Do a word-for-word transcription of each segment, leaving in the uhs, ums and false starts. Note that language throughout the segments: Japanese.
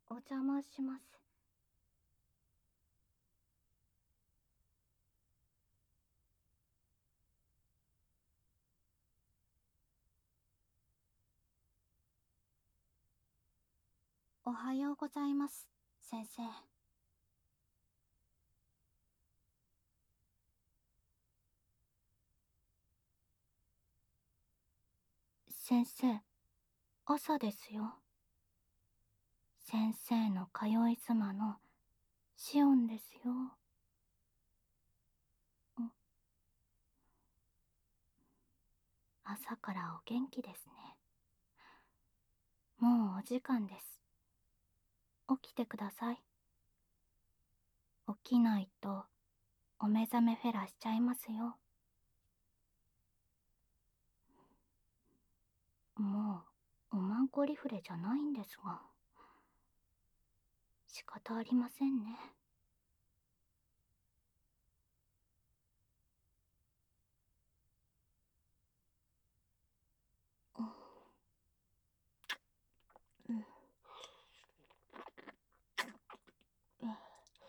お邪魔します。おはようございます、先生。先生、朝ですよ。先生の通い妻のシオンですよ。ん朝からお元気ですね。もうお時間です。起きてください。起きないとお目覚めフェラしちゃいますよ。もうおまんこリフレじゃないんですが、仕方ありませんね。うん、うん、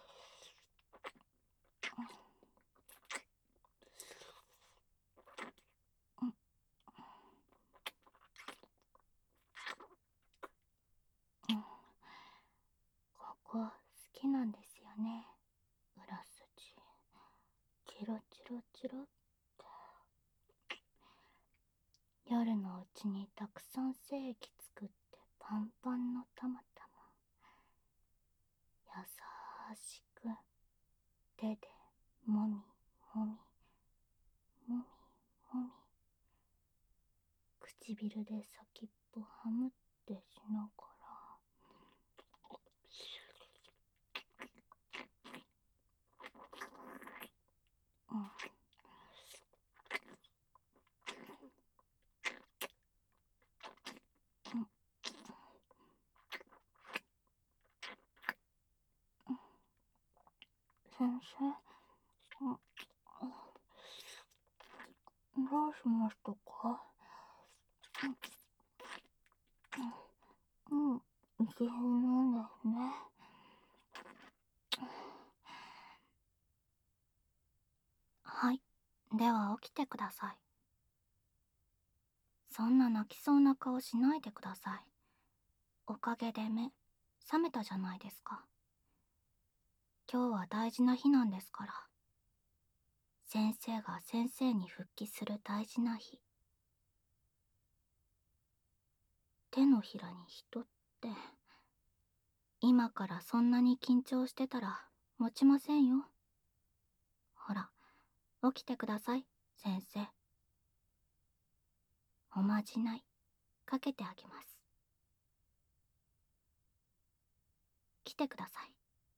うん、ここ好きなんですよね。裏筋チロチロチロって。夜のうちにたくさん精液作ってパンパンのたまたま優しく手でもみもみもみもみ、唇で先っぽはむってしながら、うん、うん、先生、うん、どうしましたか？うん、うん、自分なんですね。はい、では起きてください。そんな泣きそうな顔しないでください。おかげで目覚めたじゃないですか。今日は大事な日なんですから。先生が先生に復帰する大事な日。手のひらに人って、今からそんなに緊張してたら持ちませんよ。ほら、起きてください、先生。おまじないかけてあげます。来てください。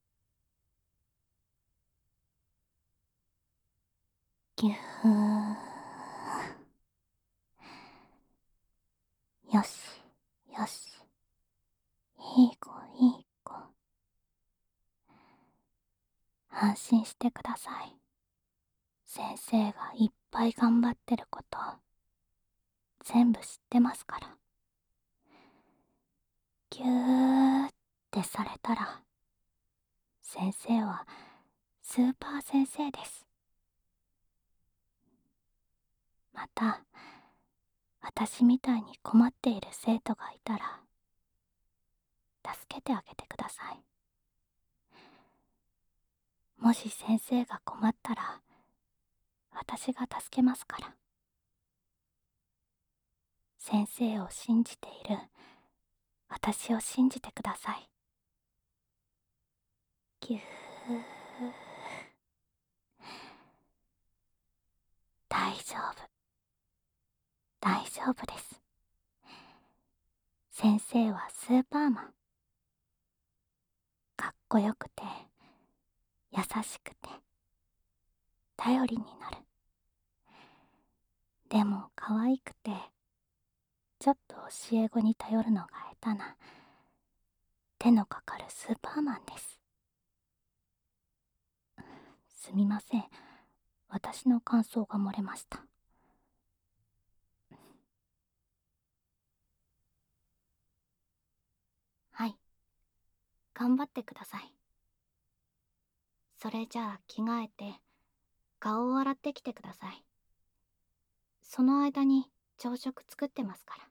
ぎゅー。よしよし、いい子いい子。安心してください。先生がいっぱい頑張ってること全部知ってますから。ぎゅーってされたら、先生はスーパー先生です。また、私みたいに困っている生徒がいたら、助けてあげてください。もし先生が困ったら、私が助けますから。先生を信じている私を信じてください。ぎゅー。大丈夫、大丈夫です。先生はスーパーマン。かっこよくて、優しくて、頼りになる。でも可愛くて、ちょっと教え子に頼るのが下手な、手のかかるスーパーマンです。すみません、私の感想が漏れました。はい、 頑張ってください。それじゃあ着替えて顔を洗ってきてください。その間に朝食作ってますから。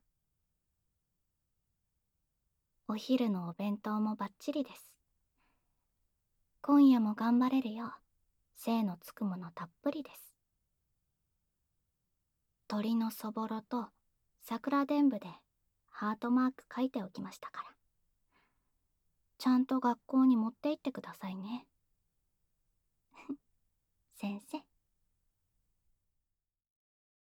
お昼のお弁当もバッチリです。今夜も頑張れるよう精のつくものたっぷりです。鳥のそぼろと桜でんぶでハートマーク書いておきましたから。ちゃんと学校に持って行ってくださいね。先生。